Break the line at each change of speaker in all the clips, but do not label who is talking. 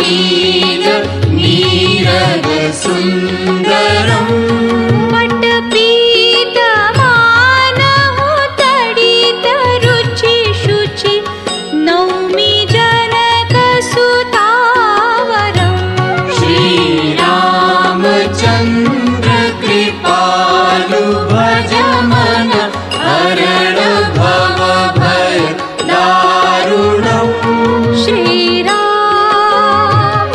नील नीरद सुन्दरम्
पट्टपीतमानहु तडित रुचि शुचि नौमि जनकसुतावरम्
श्रीरामचन्द्र कृपालु भज मन हरण भव भय दारुणम्
श्रीराम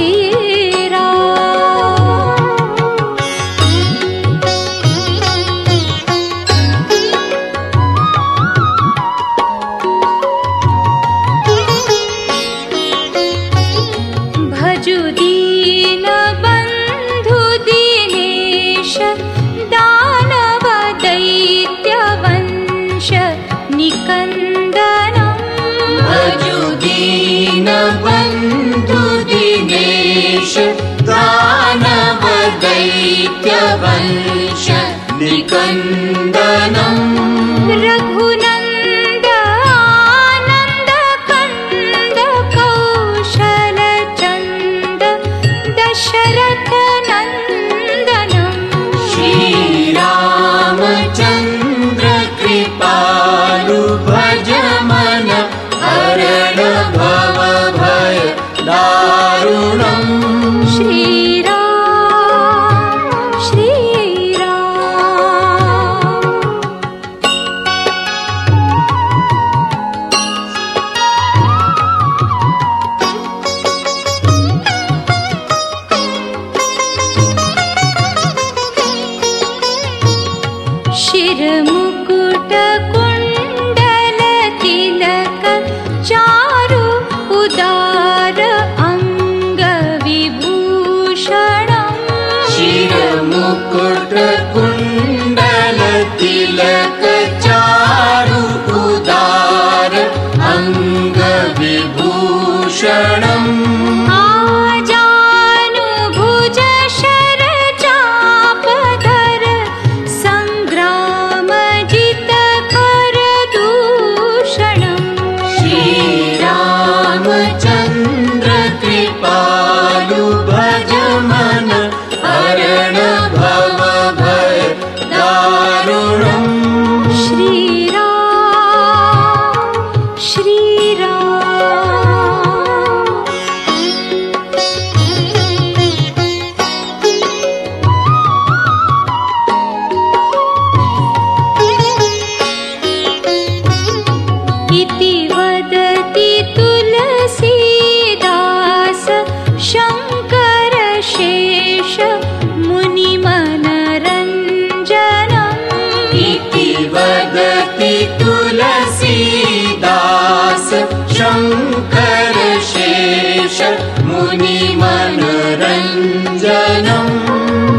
भजु दीनबन्धु दीनेश दानव दैत्यवंश निकन्दनम्
भजु दीनबन्धु दिनेश दानव दैत्यवंश निकन्दनम्
रघुनन्द आनन्द कन्द कौशल चन्द दशरथ नन्दनम्
श्रीरामचन्द्र कृपालु भज मन हरण भव भय दारुणम्
शिरमुकुट कुण्डल तिलक चारु उदार अङ्ग विभूषणम्
शिरमुकुट कुण्डल तिलक चारु उदार अङ्ग विभूषणम्
आजानुभुज शर चापधर संग्रामजित कर दूषणम्
श्रीरामचन्द्र कृपालु भज मन हरण भव भय दारुणम्
इति वदति तुलसीदास शङ्कर शेष मुनिमनरञ्जनम्
इति वदति तुलसीदास शङ्कर शेष मुनिमनरञ्जनम्